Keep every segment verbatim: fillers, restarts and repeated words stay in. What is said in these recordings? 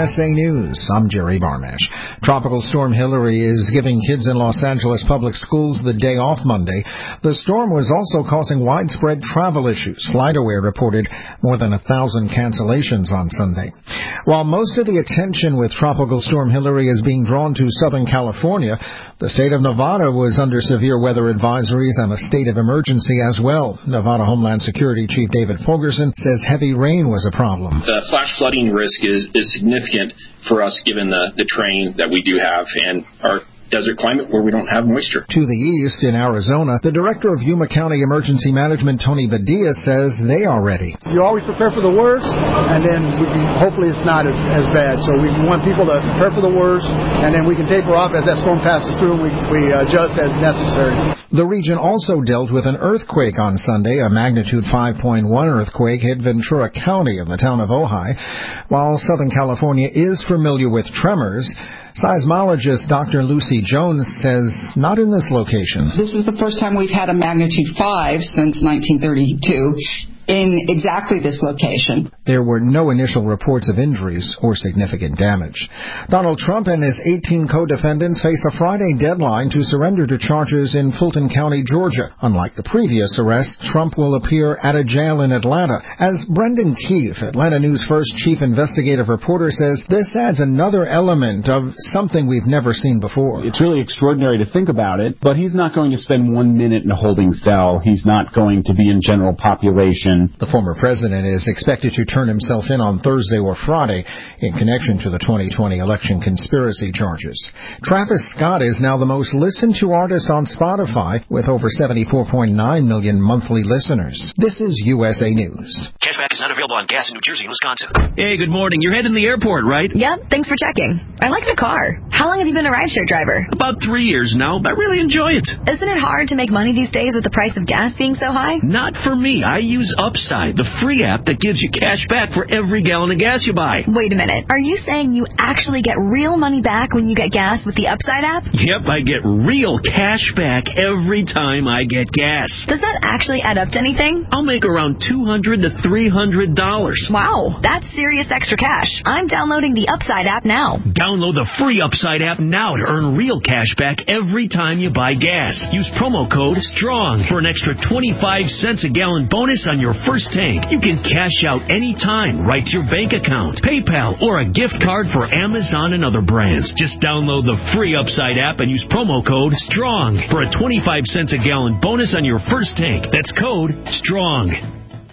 S A News. I'm Jerry Barmash. Tropical Storm Hilary is giving kids in Los Angeles public schools the day off Monday. The storm was also causing widespread travel issues. FlightAware reported more than a thousand cancellations on Sunday. While most of the attention with Tropical Storm Hilary is being drawn to Southern California, the state of Nevada was under severe weather advisories and a state of emergency as well. Nevada Homeland Security Chief David Fogerson says heavy rain was a problem. The flash flooding risk is, is significant for us given the, the terrain that we do have and our desert climate where we don't have moisture. To the east in Arizona, the director of Yuma County Emergency Management, Tony Badilla, says they are ready. You always prepare for the worst, and then we can, hopefully it's not as, as bad. So we want people to prepare for the worst, and then we can taper off as that storm passes through, and we, we adjust as necessary. The region also dealt with an earthquake on Sunday. A magnitude five point one earthquake hit Ventura County in the town of Ojai. While Southern California is familiar with tremors, seismologist Doctor Lucy Jones says not in this location. This is the first time we've had a magnitude five since nineteen thirty-two. In exactly this location. There were no initial reports of injuries or significant damage. Donald Trump and his eighteen co-defendants face a Friday deadline to surrender to charges in Fulton County, Georgia. Unlike the previous arrest, Trump will appear at a jail in Atlanta. As Brendan Keefe, Atlanta News First chief investigative reporter, says this adds another element of something we've never seen before. It's really extraordinary to think about it, but he's not going to spend one minute in a holding cell. He's not going to be in general population. The former president is expected to turn himself in on Thursday or Friday in connection to the twenty twenty election conspiracy charges. Travis Scott is now the most listened to artist on Spotify with over seventy-four point nine million monthly listeners. This is U S A News. Cashback is not available on gas in New Jersey and Wisconsin. Hey, good morning. You're heading to the airport, right? Yep, thanks for checking. I like the car. How long have you been a rideshare driver? About three years now, but I really enjoy it. Isn't it hard to make money these days with the price of gas being so high? Not for me. I use Upside, the free app that gives you cash back for every gallon of gas you buy. Wait a minute. Are you saying you actually get real money back when you get gas with the Upside app? Yep, I get real cash back every time I get gas. Does that actually add up to anything? I'll make around two hundred to three hundred dollars. Wow, that's serious extra cash. I'm downloading the Upside app now. Download the free Upside app now to earn real cash back every time you buy gas. Use promo code STRONG for an extra twenty-five cents a gallon bonus on your first tank. You can cash out anytime, right to your bank account, PayPal, or a gift card for Amazon and other brands. Just download the free Upside app and use promo code STRONG for a twenty-five cents a gallon bonus on your first tank. That's code STRONG.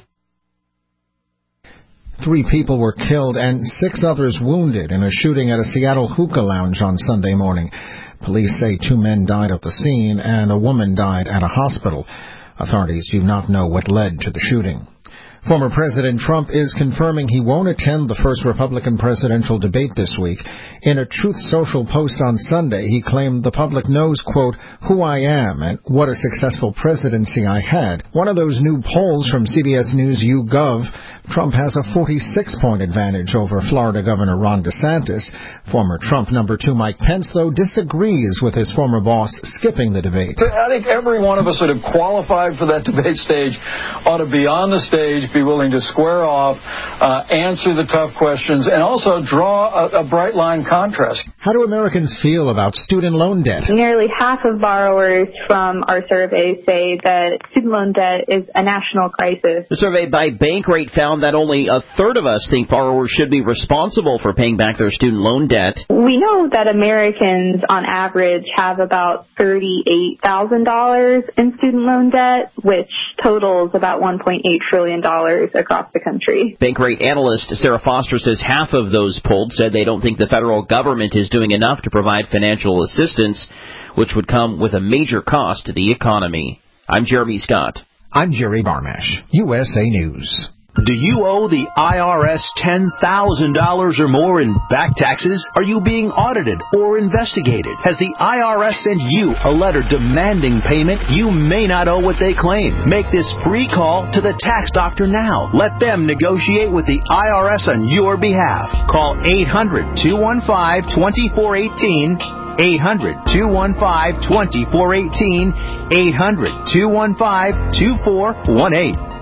Three people were killed and six others wounded in a shooting at a Seattle hookah lounge on Sunday morning. Police say two men died at the scene and a woman died at a hospital. Authorities do not know what led to the shooting. Former President Trump is confirming he won't attend the first Republican presidential debate this week. In a Truth Social post on Sunday, he claimed the public knows, quote, who I am and what a successful presidency I had. One of those new polls from C B S News YouGov, Trump has a forty-six point advantage over Florida Governor Ron DeSantis. Former Trump number two Mike Pence, though, disagrees with his former boss skipping the debate. I think every one of us that have qualified for that debate stage ought to be on the stage, be willing to square off, uh, answer the tough questions, and also draw a, a bright line contrast. How do Americans feel about student loan debt? Nearly half of borrowers from our survey say that student loan debt is a national crisis. The survey by Bankrate found that only a third of us think borrowers should be responsible for paying back their student loan debt. We know that Americans, on average, have about thirty-eight thousand dollars in student loan debt, which totals about one point eight trillion dollars across the country. Bankrate analyst Sarah Foster says half of those polled said they don't think the federal government is doing enough to provide financial assistance, which would come with a major cost to the economy. I'm Jeremy Scott. I'm Jerry Barmash, U S A News. Do you owe the I R S ten thousand dollars or more in back taxes? Are you being audited or investigated? Has the I R S sent you a letter demanding payment? You may not owe what they claim. Make this free call to the tax doctor now. Let them negotiate with the I R S on your behalf. Call eight hundred, two one five, two four one eight, eight hundred, two one five, two four one eight, eight hundred, two one five, two four one eight.